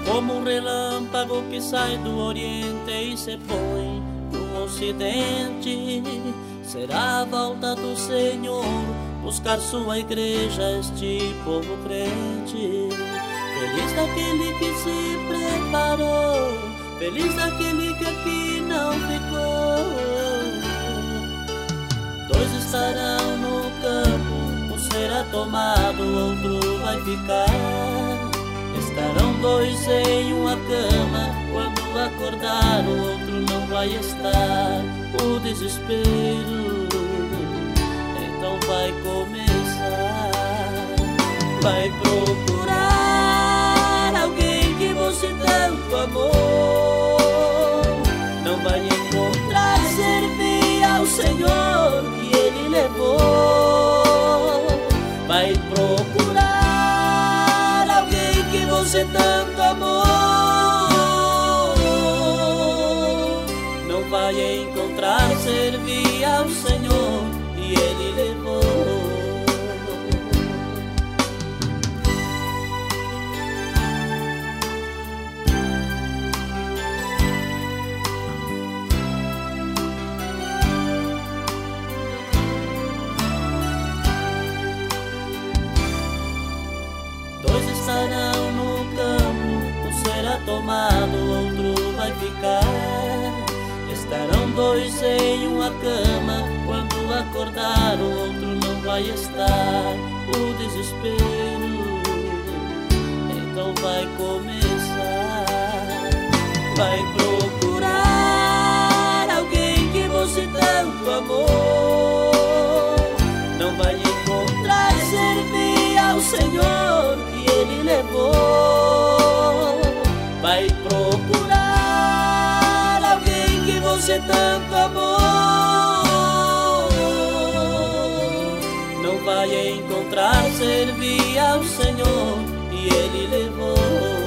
como um relâmpago que sai do Oriente e se põe no Ocidente. Será a volta do Senhor buscar sua igreja, este povo crente. Feliz daquele que se preparou, feliz daquele que aqui não ficou. Dois estarão no campo, um será tomado, outro vai ficar. Estarão dois em uma cama, quando acordar o outro não vai estar. O desespero então vai começar. Vai procurar alguém que você tanto amou. Não vai encontrar, servir ao Senhor que Ele levou. Vai procurar alguém que você tanto amou. Não vai encontrar, servir ao Senhor e Ele levou. Dois estarão no campo, um será tomado, outro vai ficar. Estarão dois em uma cama, quando acordar o outro não vai estar. O desespero então vai começar. Vai procurar alguém que você tanto amou. Não vai encontrar, servir ao Senhor que Ele levou. Vai procurar alguém que você tanto amou. Não vai encontrar, servir ao Senhor e Ele levou.